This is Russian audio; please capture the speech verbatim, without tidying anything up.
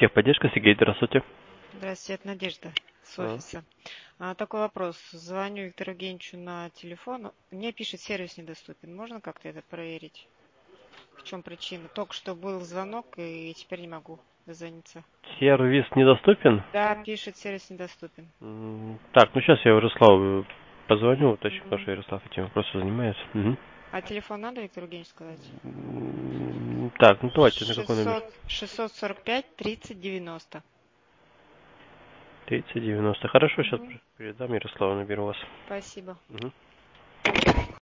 Техподдержка, Сергей, здравствуйте. Здравствуйте, это Надежда с А. офиса. А, такой вопрос. Звоню Виктору Евгеньевичу на телефон. Мне пишет, сервис недоступен. Можно как-то это проверить? В чем причина? Только что был звонок, и теперь не могу дозвониться. Сервис недоступен? Да, пишет, сервис недоступен. М, Так, ну сейчас я Ярославу позвоню, уточню, потому Мгм. что Ярослав этим вопросом занимается. Мгм. А телефон надо, Виктор Евгеньевич, сказать? М, Так, ну давайте, на какой номер? шестьсот шестьсот сорок пять тридцать девяносто. тридцать девяносто. Хорошо, сейчас Мгм. передам Ярославу, наберу вас. Спасибо. Мгм.